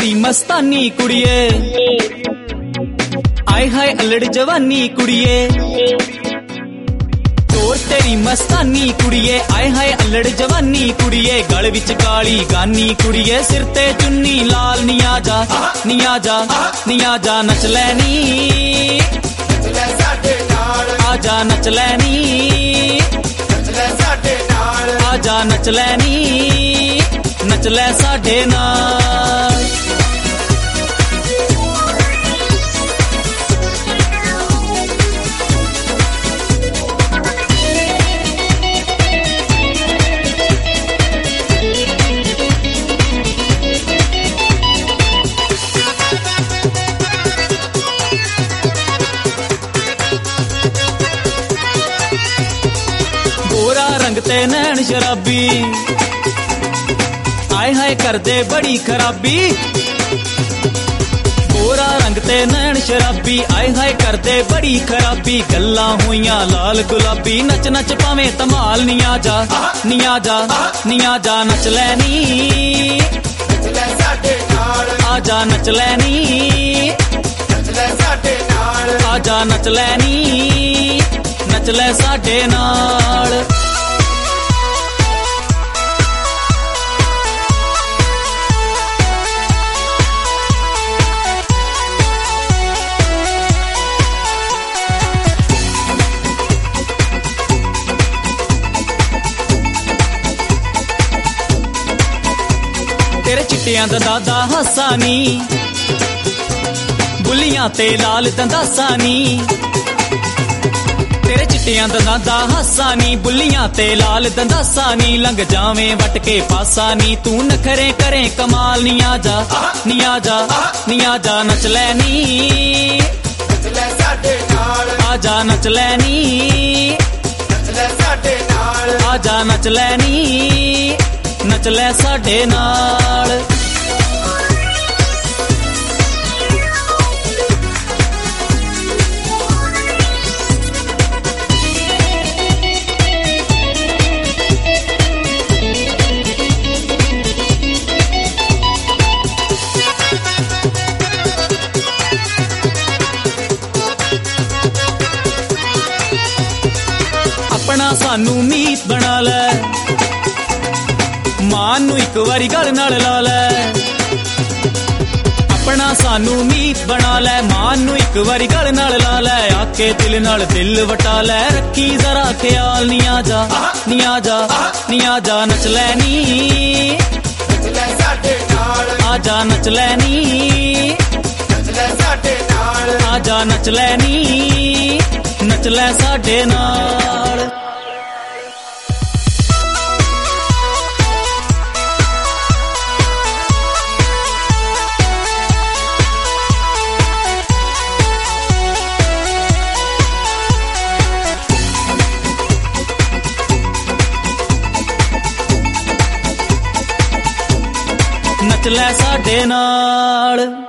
तेरी मस्तानी कुड़िए, आए हाय अल्लड़ जवानी कुड़िए, चोर तेरी मस्तानी कुड़िए, आए हाय अल्लड़ जवानी कुड़िए, गल विच काली गानी कुड़िए, सिर ते चुन्नी लाल, निया जा निया जा निया जा नच लैनी, आजा नच लैनी, आजा नच लैनी, नच लै साडे नाल। गोरा रंग ते नैन शराबी, आए हाय करदे बड़ी खराबी, गोरा रंग ते नैन शराबी, आए हाय करदे बड़ी खराबी, गल्लां होइयां लाल गुलाबी, नच नच पावें धमाल, निया जा निया जा निया जा नच लैनी, आजा नच लैनी, आजा नच लैनी, नच लै साडे नाल। तेरे चिट्टियां दा दादा हासा नी, बुलियां ते लाल दंदासा नी, तेरे चिट्टियां दा दादा हासा नी, बुलियां ते लाल दंदासा नी, लंघ जावें वट के पासा नी, तू नखरे करें कमाल, निया जा निया जा निया जा नच लैनी, आजा नच लैनी, आजा नच लैनी, नच लै साडे नाल। अपना सानू मीत बना लै, मां नू इक वारी गल नाल ला लै, अपना सानू मीत बना लै, मां नू इक वारी गल नाल ला लै, आके दिल नाल दिल वटा लै, रखी जरा ख्याल, निया जा निया जा निया जा नच लैनी, आजा नच लैनी, आजा नच लैनी, नच लै साडे नाल। नच लै साडे नाल।